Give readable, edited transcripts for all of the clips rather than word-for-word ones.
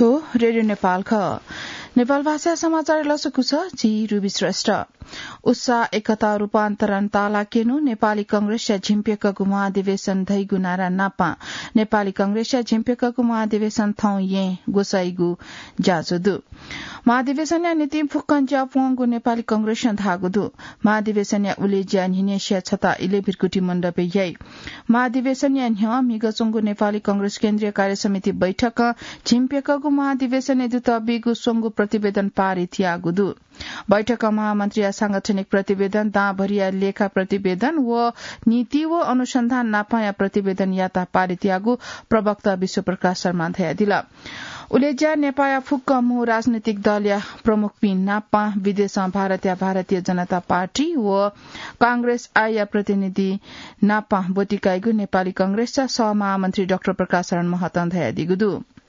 थो रेडियो नेपाल ख नेपाल भाषा समाचार लसकुछ जी रुबी श्रेष्ठ उत्साह एकता रूपान्तरण ताला केनु नेपाली कंग्रेस झिम्पेकको महाधिवेशन धैगु नारा नापा नेपाली कंग्रेस झिम्पेकको महाधिवेशन थौ ये गोसाईगु जाजुदु महाधिवेशन नीति फुक्कन जापुङगु नेपाली कंग्रेस धागुदु महाधिवेशन उलेजिया निनेशिया छता इले भिरकुटी मण्डपे यई महाधिवेशन न्ह मिगचुङगु नेपाली कंग्रेस केन्द्रीय कार्य समिति बैठक झिम्पेकको महाधिवेशन दुतबिगु सोंगु प्रतिवेदन पारित यागुदु बैठक महामन्त्री सांगठनिक प्रतिवेदन दाभरिया लेखा प्रतिवेदन व नीति व अनुसन्धान नापाया प्रतिवेदन याता पारित यागु प्रवक्ता विश्वप्रकाश शर्मा धयादिला उलेज्या नेपाया फुक्क मु राजनीतिक दलीय प्रमुख पिन नापा विदेशमा भारतीय जनता पार्टी व कांग्रेस आया प्रतिनिधि नापा बोटिकाइगु नेपाली कंग्रेस सहमहामन्त्री डाक्टर प्रकाश शरण महतन धयादिगुदु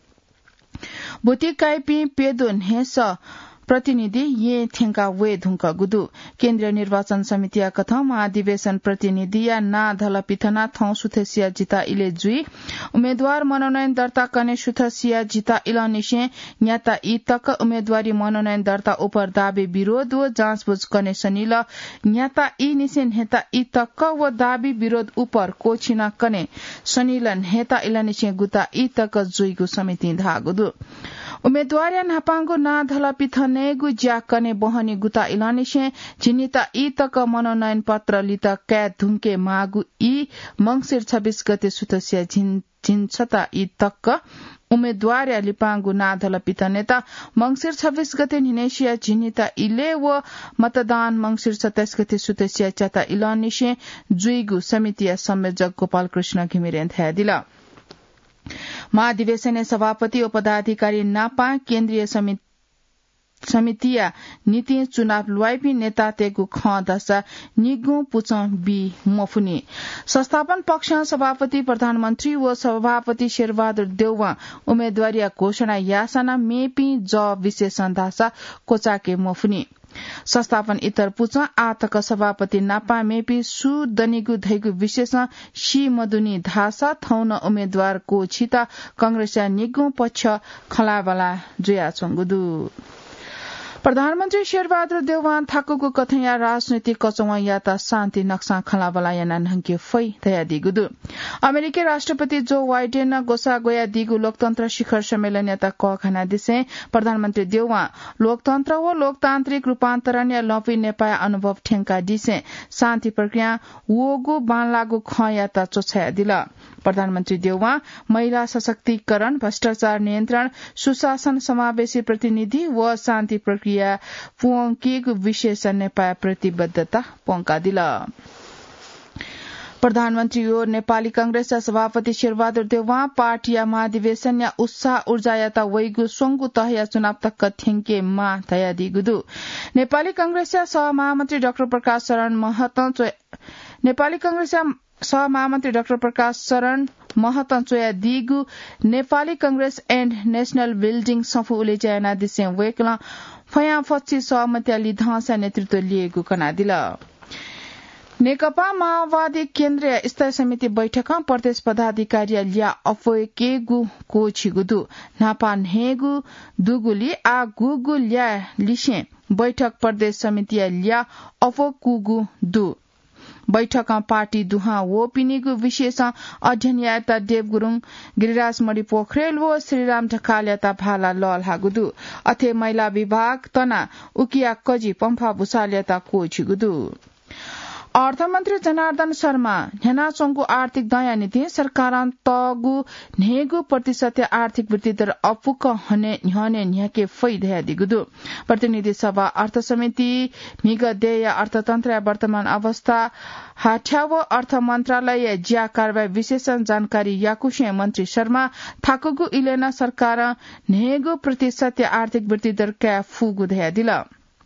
बोटिकाइ पि पेदोन हेस प्रतिनिधि ये थेंका वे धुंका गुदु केन्द्रीय निर्वाचन समिति कथा महाधिवेशन प्रतिनिधि या ना धल पिथना थौ सुथसिया जिता इले जुई उम्मेद्वार मनोनयन दर्ता कने सुथसिया जिता इला निशे न्याता इ तक उम्मेदवारी मनोनयन दर्ता उपर दाबी विरोध व जाँचबुझ कने सनिल न्याता इ निशे नेता इ तक व दाबी विरोध उपर कोछिना कने सनिलन हेता इला निशे गुता इ तक जुईगु समिति धागुदु उम्मेद्वार नापांगो ना धला पिथनेगु ज्याकने बहनी गुता इलानिशे जिनिता इ तक मनोनयन पत्र लिता कै धुंके मागु इ मंगसिर 26 गते सुतसिया जिन्छता इ तक उम्मेद्वार लिपांगु ना धला पिथनेता मंगसिर 26 गते निनेशिया जिनिता इले व मतदान मंगसिर 27 गते सुतसिया चता इलानिशे जुइगु समितिया संयोजक गोपाल कृष्ण घिमिरेन थयादिला महाधिवेशन सभापति व पदाधिकारी नापा केन्द्रीय समितिया नीति चुनाव लुआइपी नेता तेगु ख दशा निगु पुच बी मफुनी संस्थापन पक्ष सभापति प्रधानमन्त्री व सभापति शेरबहादुर देउवा उम्मेदवारी घोषणा यासना मेपी ज विशेषण दासा कोचाके मफुनी संस्थापन इतर पुच आतक सभापति नापा मेपी सु दनिगु धैगु विशेष शी मदुनी धासा थौन उम्मेद्वार को छिता कंग्रेस निगु पक्ष खलाबला जुया चंगुदु प्रधानमन्त्री शेरबहादुर देउवान थाकुको कथया राजनीतिक कचौवा याता शान्ति नक्सा खलाबला याना नहंके फै तया दिगुदु अमेरिकी राष्ट्रपति जो बाइडेन गोसा गोया दिगु लोकतन्त्र शिखर सम्मेलन याता क खाना दिसे प्रधानमन्त्री देउवा लोकतन्त्र व लोकतान्त्रिक रूपान्तरण या लपी नेपाया अनुभव ठेंका दिसे शान्ति प्रक्रिया वोगु बानलागु ख याता चोछया दिला प्रधानमन्त्री देउवा महिला सशक्तिकरण भ्रष्टाचार नियन्त्रण सुशासन समावेशी प्रतिनिधि व शान्ति प्रक्रिया पुंकीगु विशेष नेपाया प्रतिबद्धता पोंका दिला प्रधानमन्त्री ओ नेपाली कंग्रेस सभापति शेरबहादुर देउवा पार्टी महाधिवेशन या उत्साह ऊर्जा याता वैगु सोंगु तहया चुनाव तक थेंके मा तया दिगुदु नेपाली कंग्रेस सहमहामन्त्री डाक्टर प्रकाश शरण महत नेपाली कंग्रेस सहमहामन्त्री डाक्टर प्रकाश शरण महत चोया दिगु Nepali Congress and national building सफु उलेजायना दिसे वेकला फया फछि सहमति लिधासा नेतृत्व लिएको कनादिला नेकपा माओवादी केन्द्रीय स्थायी समिति बैठकमा प्रदेश पदाधिकारी लिया अफोकेगु कोछिगुदु नापान हेगु दुगुली आ गुगु ल्या लिशे बैठक प्रदेश समिति लिया अफोकुगु दु बैठकमा पार्टी दुहा वो पिनिगु विशेष अध्ययन याता देव गुरुङ गिरिराज मणि पोखरेल व श्रीराम ढकाल याता भाला लल हागुदु अथे महिला विभाग तना उकिया कजी पम्फा भुसाल याता कोछिगुदु अर्थमन्त्री जनार्दन शर्मा नेनाचोङको आर्थिक दया नीति सरकार तगु नेगु प्रतिशत आर्थिक वृद्धि दर अपुक हने न्याके फैदया दिगुदु प्रतिनिधि सभा अर्थ समिति मिगदेय अर्थतन्त्र वर्तमान अवस्था हाठ्याव अर्थ मन्त्रालय ज्या कारबाही विशेषण जानकारी याकुशे मन्त्री शर्मा थाकुगु इलेना सरकार नेगु प्रतिशत आर्थिक वृद्धि दर क्या फुगु दया दिला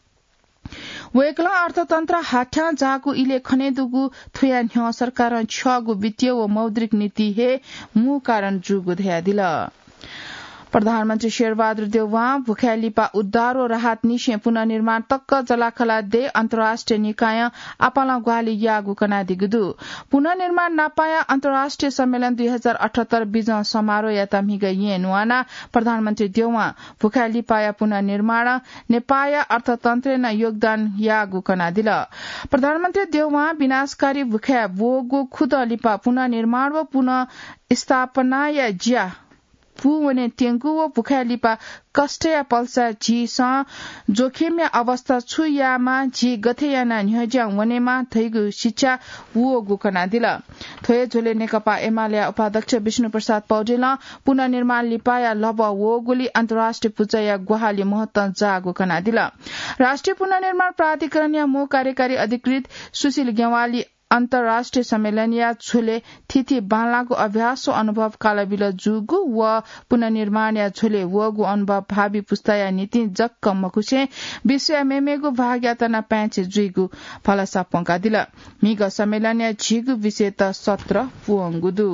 वेकला अर्थतन्त्र हाठ्या जागु इले खनेदुगु थुया न्ह सरकार छगु वित्तीय व मौद्रिक नीति हे मु कारण जुगु दया दिला प्रधानमन्त्री शेरबहादुर देउवा भुख्यालिपा उद्धार र राहत निशे पुनर्निर्माण तक्क जलाखला दे अन्तर्राष्ट्रिय निकाय आपाला ग्वाली यागु कनादिगुदु पुनर्निर्माण नापाया अन्तर्राष्ट्रिय सम्मेलन 2078 बिजन समारोह याता मिगा येनुआना प्रधानमन्त्री देउवा भुख्यालिपाया पुनर्निर्माण नेपाया अर्थतन्त्र न योगदान यागु कनादिल प्रधानमन्त्री देउवा विनाशकारी भुख्या बोगु खुद लिपा पुनर्निर्माण व पुनः स्थापना या ज्या पुवने टेंगु व भुख्यालिपा कष्टया पल्सा जी जोखिम अवस्था छुयामा जी गथेयाना न्यज्याङ वनेमा थैगु शिक्षा वो गुकना दिल थोय झोले नेकपा एमाले उपाध्यक्ष विष्णु प्रसाद पौडेल पुनर्निर्माण लिपाया लब वो गुली अन्तर्राष्ट्रिय पूजा गुहाली महत्व जागु कना दिल राष्ट्रिय पुनर्निर्माण प्राधिकरण या मो कार्यकारी अधिकृत सुशील गेवाली अन्तर्राष्ट्रिय सम्मेलन या झोले थिथि बालाको अभ्यास अनुभव कालबिल जुगु व पुनर्निर्माण या झोले वगु अनुभव भावी पुस्ताया नीति जक्क मकुसे विश्व मेमेगु भाग्यतना पैंचे जुइगु फलसा पंका दिल मिग सम्मेलन या झिगु विषय त 17 पुअंगुदु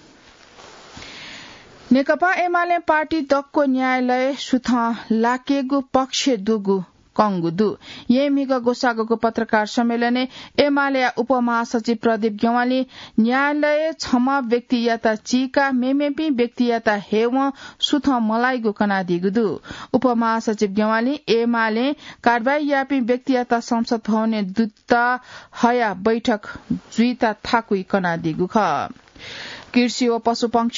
नेकपा एमाले पार्टी दक्को न्यायालय सुथ लाकेगु पक्ष दुगु कंगुदु ये मिग गोसागको पत्रकार सम्मेलन एमाले उपमहासचिव प्रदीप गेवाली न्यायालय क्षमा व्यक्तिगत चीका मेमेपी व्यक्तिगत हेव सुथ मलाइगो कनादिगुदु उपमहासचिव गेवाली एमाले कारबाही यापी व्यक्तिगत संसद भवने दूत हया बैठक जुइता थाकुई कनादिगु ख कृषि व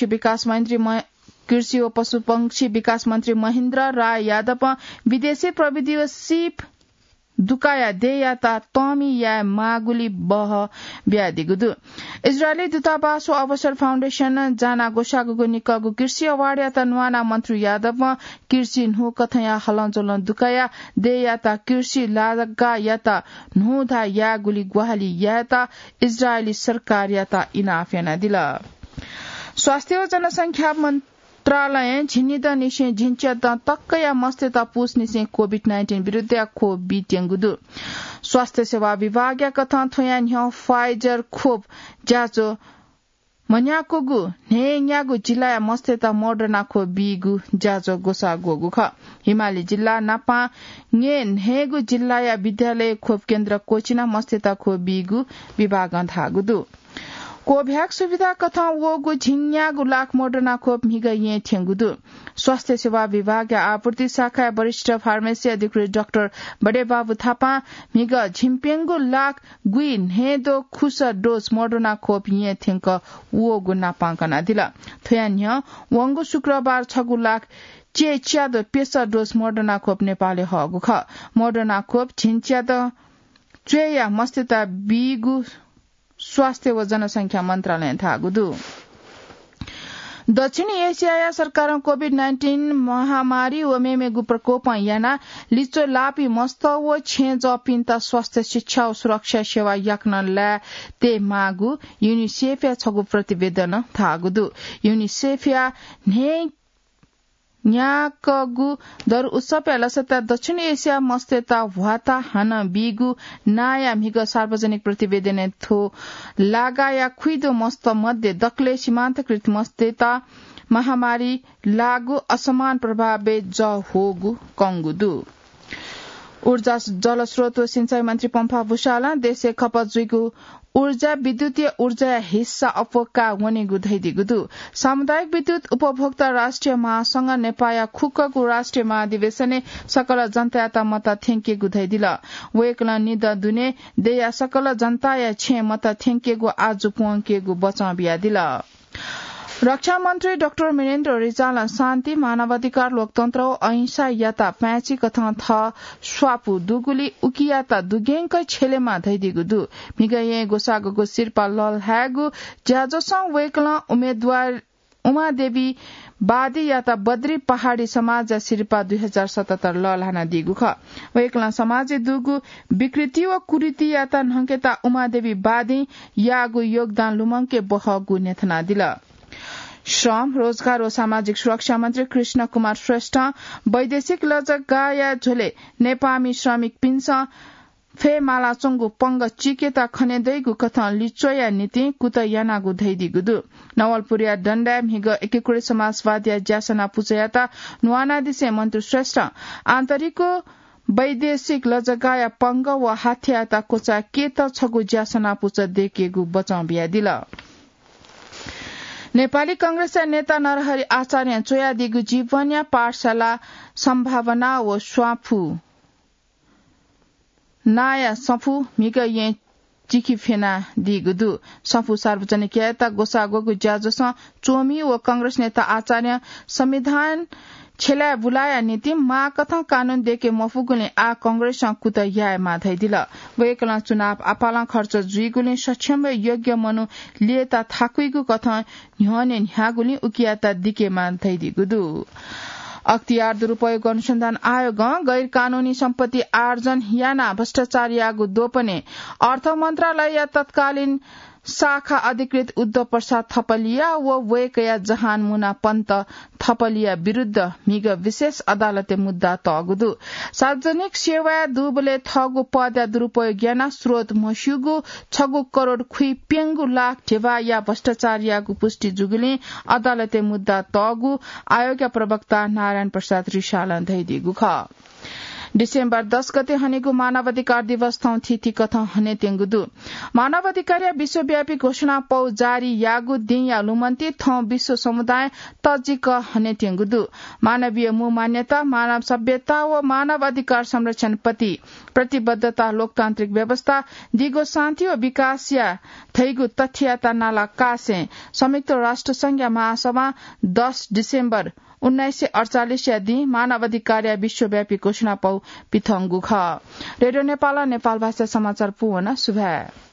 पशुपक्षी विकास मन्त्री महेन्द्र राय यादव विदेशी प्रविधि व सिप दुकाया देयाता तमी या मागुली बह ब्यादिगुदु इजरायली दूतावास व अवसर फाउन्डेशन जाना गोसागुगु निकगु कृषि अवार्ड याता नुवाना मन्त्री यादव कृषि नु कथया हलनचलन दुकाया देयाता कृषि लागा याता नुधा या गुली गुहाली याता इजरायली सरकार याता इनाफ याना दिला स्वास्थ्य व जनसंख्या मन्त्रालय झिनिद निशे झिन्च्यात तक्कया मस्तेता पुस निशे कोभिड-19 विरुद्ध खोप टेंगुदु स्वास्थ्य सेवा विभाग या कथा थोया न्ह फाइजर खोप जाचो मन्याकोगु नेयागु जिल्ला मस्तेता मोडर्ना खोप बिगु जाचो गोसा गोगु ख हिमाली जिल्ला नापा ने नेगु जिल्ला या विद्यालय खोप केन्द्र कोचिना मस्तेता खोप बिगु विभाग धागुदु कोभ्याक्स सुविधा कथा वोगु झिन्यागु लाख मोडर्ना खोप मिगा ये ठेंगुदु स्वास्थ्य सेवा विभाग आपूर्ति शाखा वरिष्ठ फार्मेसी अधिकृत डाक्टर बडेबाबु थापा मिगा झिम्पेंगु लाख गुइन हेदो खुस डोज मोडर्ना खोप ये ठेंक वोगु नापांकना दिला थयान्य वंगु शुक्रबार 6 लाख च्यादो पेसा डोज मोडर्ना खोप नेपालले हगु ख मोडर्ना खोप झिन्च्याद चेया मस्तेता बिगु स्वास्थ्य व जनसंख्या मन्त्रालय थागुदु दक्षिणी एशिया सरकार कोभिड-19 महामारी व मेमेगु प्रकोप याना लिचो लापी मस्त व छेज पिन्ता स्वास्थ्य शिक्षा व सुरक्षा सेवा याक्न ला ते मागु यूनिसेफ या छगु प्रतिवेदन थागुदु यूनिसेफ या ने न्याकगु दर उत्सव लसता दक्षिण एशिया मस्तेता वाता हन बिगु नाया मिग सार्वजनिक प्रतिवेदन थो लागाया खुइदो मस्त मध्ये दक्ले सीमान्तकृत मस्तेता महामारी लागु असमान प्रभावे ज होगु कंगुदु ऊर्जा जलस्रोत व सिंचाई मन्त्री पम्फा भूषाला देशे खपत जुइगु ऊर्जा विद्युतीय ऊर्जा हिस्सा अपका वने गुधैदिगुदु सामुदायिक विद्युत उपभोक्ता राष्ट्रिय महासंघ नेपाया खुक्कको राष्ट्रिय महाधिवेशने सकल जनतायाता मत थेंके गुधैदिल वेकला निद दुने देया सकल जनताया छे मत थेंकेगु आज पुंकेगु बचा बियादिल रक्षा मन्त्री डाक्टर मिनेन्द्र रिजाल शान्ति मानवाधिकार लोकतन्त्र व अहिंसा याता प्याची कथा थ स्वापु दुगुली उकियाता दुगेंक छेलेमा धैदिगुदु मिगये गोसागको सिरपा लल ह्यागु ज्याजोसं वेकला उम्मेदवार उमादेवी बादी याता बद्री पहाड़ी समाज सिरपा 2077 ललहाना दिगु ख वेकला समाज दुगु विकृति व कुरीति याता नहकेता उमादेवी बादी यागु योगदान लुमंके बहगु नेथना दिला श्रम रोजगार व सामाजिक सुरक्षा मन्त्री कृष्ण कुमार श्रेष्ठ वैदेशिक लजगाया झोले नेपामी श्रमिक पिन्छ फे मालाचोंगु पंग चिकेता खनेदैगु कथन लिचोया नीति कुत यानागु धैदिगुदु नवलपुरिया दण्डा हिग एकीकृत समाजवादी ज्यासना पुचयाता नुवाना दिसे मन्त्री श्रेष्ठ आन्तरिक वैदेशिक लजगाया पंग व हाथियाता कोचा के त छगु ज्यासना पुच देकेगु बचाउ बिया दिल नेपाली कांग्रेसका नेता नरहरि आचार्य चोया दिगु जीवन्या पाठशाला सम्भावना व स्वाफु नाया सफु मिग ये चिकी फेना दिगुदु सफु सार्वजनिक याता गोसागोगु ज्याजस चोमी व कांग्रेस नेता आचार्य संविधान छेला बुलाया नीति मा कथा कानून देके मफुगुले आ कांग्रेस कुत याय माधै दिल वेकला चुनाव आपाला खर्च जुइगुले सक्षम योग्य मनु लिएता थाकुइगु कथा न्ह्यने न्ह्यागुले उकियाता दिके माधै दिगुदु अख्तियार दुरूपयोग अनुसन्धान आयोग गैर कानूनी सम्पत्ति आर्जन याना भ्रष्टाचार यागु दोपने अर्थ मन्त्रालय तत्कालीन शाखा अधिकृत उद्धव प्रसाद थपलिया व वेकया जहान मुना पन्त थपलिया विरूद्ध मिग विशेष अदालते मुद्दा तगुदु सार्वजनिक सेवा दुबले थगु पद दुरूपयोग याना स्रोत मस्युगु 6 करोड़ खुइ पेंगु लाख ठेवा या भ्रष्टाचार यागु पुष्टि जुगुले अदालते मुद्दा तगु आयोगका प्रवक्ता नारायण प्रसाद रिसाल धैदिगु ख डिसेम्बर 10 गते हनेगु मानवाधिकार दिवस थौ थिति कथा हने तेंगुदु मानवाधिकार विश्वव्यापी घोषणा पौ जारी यागु दिया लुमन्ती थौ विश्व समुदाय तजिक हने तेंगुदु मानवीय मु मान्यता मानव सभ्यता व मानव अधिकार संरक्षण प्रति प्रतिबद्धता लोकतान्त्रिक व्यवस्था दिगो शान्ति व विकास या थैगु तथ्यता नाला कासे संयुक्त राष्ट्र संघ महासभा 10 डिसेम्बर 1948 यादि मानवाधिकार विश्वव्यापी घोषणा पौ पिथंगु ख रेडियो नेपाल नेपाल भाषा समाचार पुवना सुभा